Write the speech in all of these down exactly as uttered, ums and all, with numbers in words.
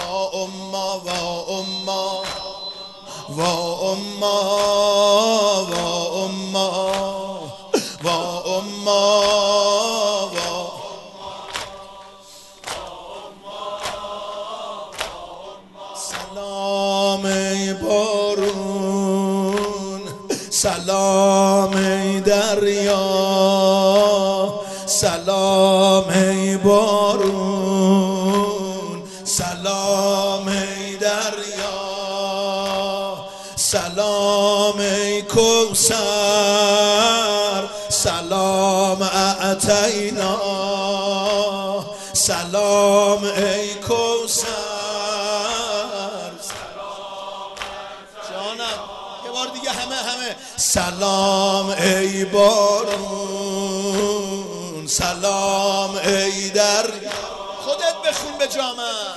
امma وا امma وا امma وا امma وا امma وا سلام ای بارون، سلام ای دریا، سلام ای بارون، سلام ای دریا، سلام ای کوثر، سلام اعطینا، سلام ای کوثر. جانم یه بار دیگه همه همه سلام ای بارون، سلام ای دریا. خودت بخون به جامم.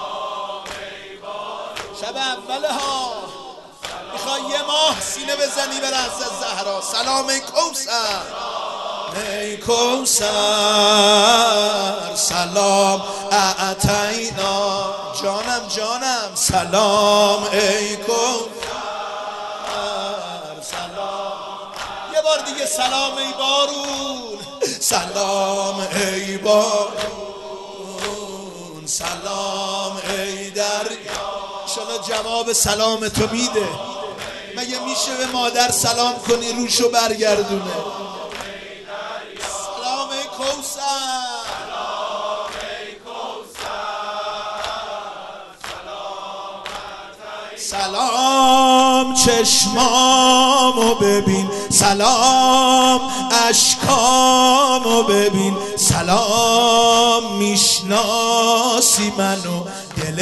شب اوله ها میخوای یه ماه سینه بزنی به رأس زهرا. سلام ای کوثر، ای کوثر، سلام اعطینا. جانم جانم سلام ای کوثر، سلام. یه بار دیگه سلام ای بارون، سلام ای بارون، سلام ای دریا. انشالله جواب سلام تو میده. مگه میشه به مادر سلام کنی روشو برگردونه؟ سلام ای کوثر، سلام چشمامو ببین، سلام اشکامو ببین، سلام میشناسی منو دل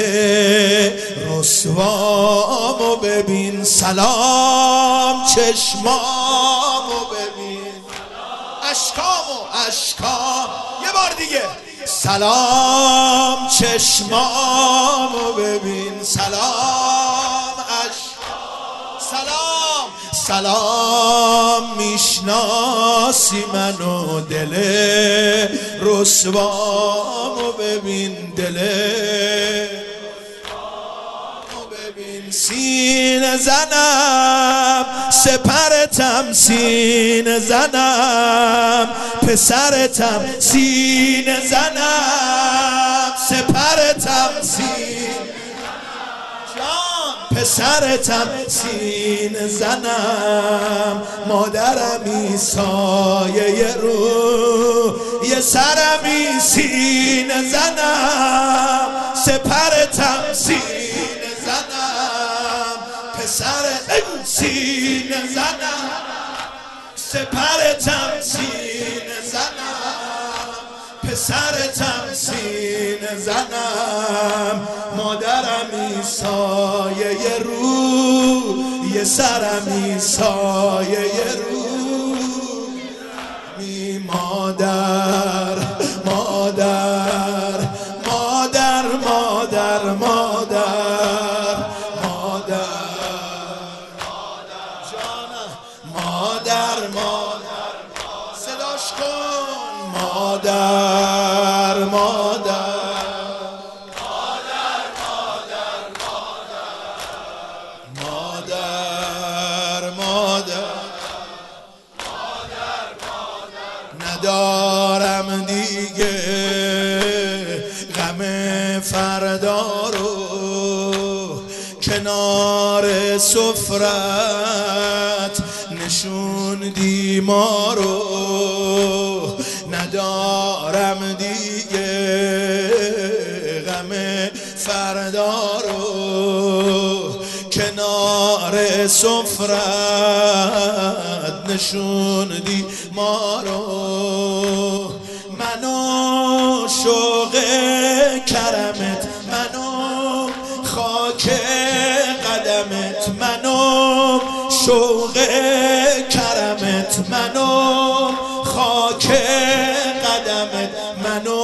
رسوامو ببین، سلام چشمامو ببین، اشکامو اشکام. یه بار دیگه سلام چشمامو ببین، سلام اشکام، سلام سلام میشناسی منو دل رسوامو ببین، دل رسوامو ببین. سینه زنم سپرتم، سینه زنم پسرتم، سینه زنم سپرتم، سینه پسرتم، سینه زنم مادرمی، سایه رو یه سرمی، سینه زنم سپرتم، سینه زنم پسرتم، سینه زنم سپرتم، سینه زنم پسرتم، سینه زنم مادرمی، سایه رو یه سرمی، سایه رو می. مادر مادر مادر مادر مادر مادر جانم، مادر مادر صداش کن، مادر مادر ندارم دیگه غم فردا رو، کنار سفرت نشوندی ما رو. ندارم دیگه غم فردا رو، کنار سفرت نشوندی ما رو. منو شوق کرمت، منو خاک قدمت، منو شوق کرمت، منو خاک قدمت، منو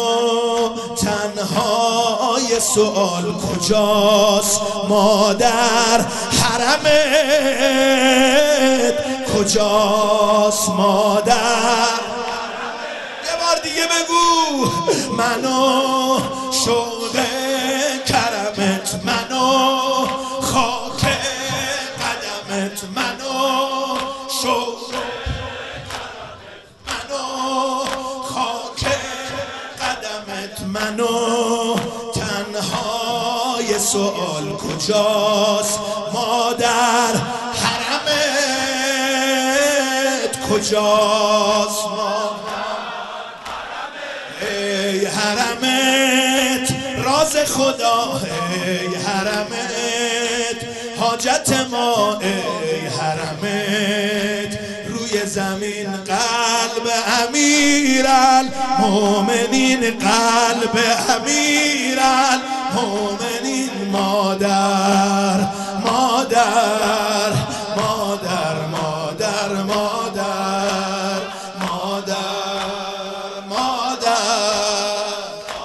تنهای سؤال کجاست مادر حرمت، کجاست مادر. یه بار دیگه بگو منو شوق کرمت، سوال کجاست مادر حرمت کجاست ای حرمت راز خدا ای حرمت حاجت ما ای حرمت روی زمین قلب امیرالمومنین قلب امیرالمومنین مادر مادر مادر مادر مادر مادر مادر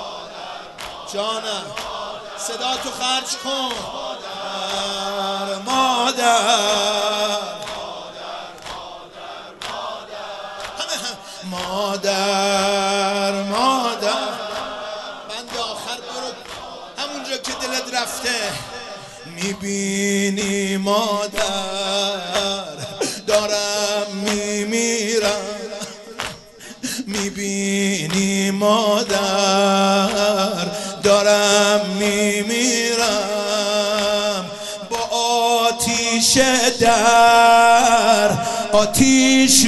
جانم صدا تو خرج کن مادر مادر مادر بند آخر برو همونجا که دلت رفته میبینی مادر دارم میمیرم میبینی مادر دارم میمیرم با آتیش در آتیش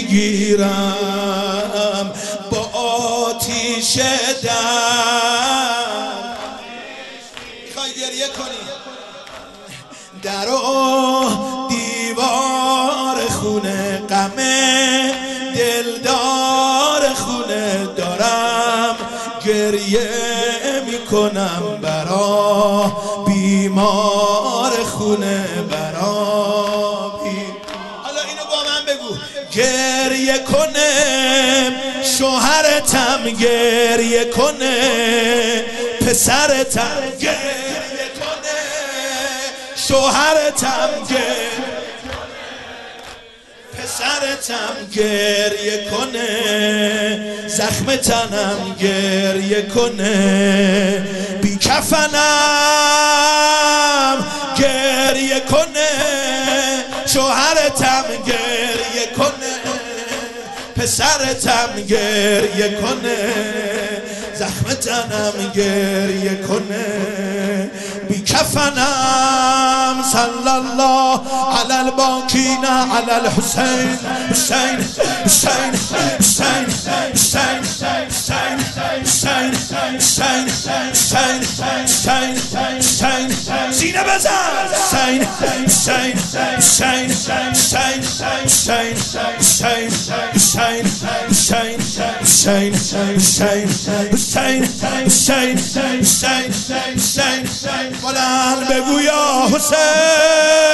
میگیرم با آتیش در میخوای گریه کنی در و دیوار خونه غمه دلدار خونه دارم گریه میکنم برا بیمار خونه برا بی... حالا اینو با من بگو گریه کنه شوهرتم گریه کنه پسرتم گریه کنه شوهرتم گریه پسرتم گریه کنه زخم تنم گریه کنه بی کفنم گریه کنه شوهرتم گریه کنه پسرتم گریه کنه زخم تنم گریه کنه بی کفنم صلی الله علی الباکین علی الحسین حسین حسین حسین حسین حسین حسین حسین حسین حسین حسین سینه بزن حسین حسین حسین حسین حسین حسین حسین حسین حسین حسین حسین حسین حسین حسین بلند بگو یا حسین